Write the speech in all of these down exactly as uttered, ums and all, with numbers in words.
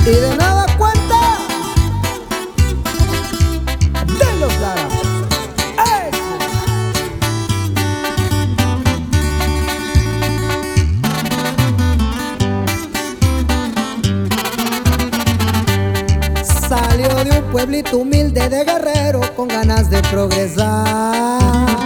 Y de nada cuenta de los Lara. Salió de un pueblito humilde de Guerrero con ganas de progresar.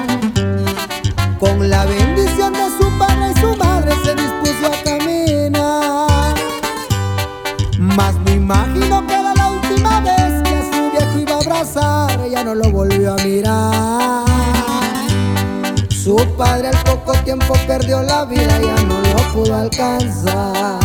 Con la bendición de su padre y su madre se dispuso a caminar. Mas me imagino que era la última vez que a su viejo iba a abrazar, ella no lo volvió a mirar. Su padre al poco tiempo perdió la vida, ya no lo pudo alcanzar.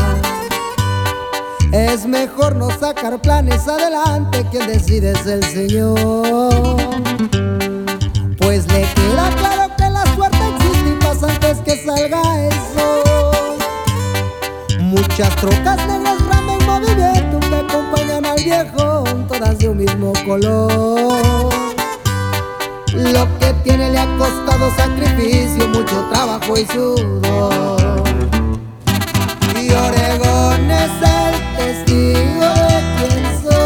Es mejor no sacar planes adelante, quien decide es el Señor. Pues le queda claro que la suerte existe y pasa antes que salga el sol. Muchas trocas negras ramen en movimiento que acompañan al viejo, todas de un mismo color. Lo que tiene le ha costado sacrificio, mucho trabajo y sudor. Y Oregón es el testigo de quién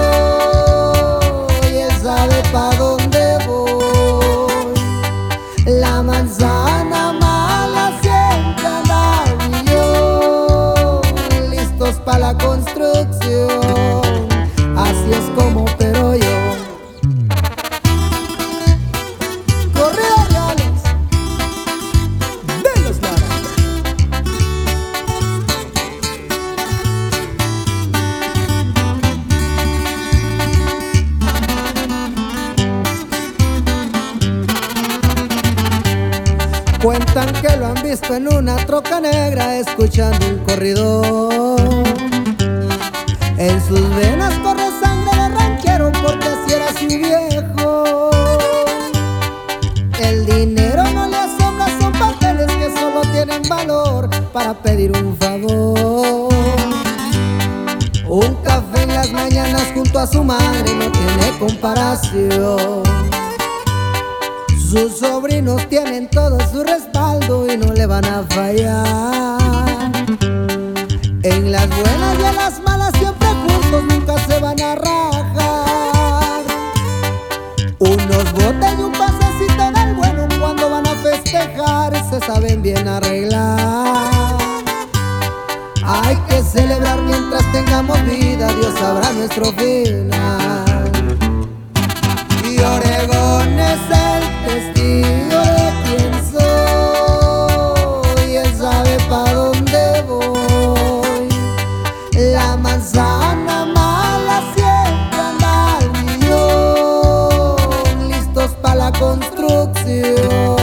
soy. Él sabe pa' dónde voy. La manzana mala siempre anda y yo, listos pa' la construcción. Así es como opero yo. Corridos reales de los Lara. Cuentan que lo han visto en una troca negra escuchando un corrido. En sus venas corre sangre de ranchero porque así era su viejo. El dinero no le asombra, son papeles que solo tienen valor para pedir un favor. Un café en las mañanas junto a su madre no tiene comparación. Sus sobrinos tienen todo su respaldo y no le van a fallar. En las buenas y en las malas siempre juntos, nunca se van a rajar. Unos botes y un pasecito del bueno cuando van a festejar, se saben bien arreglar. Hay que celebrar mientras tengamos vida, Dios sabrá nuestro final. Y Oregón es el testigo de quién soy. Él sabe pa' dónde voy. La manzana mala siempre anda al millón, listos pa' la construcción.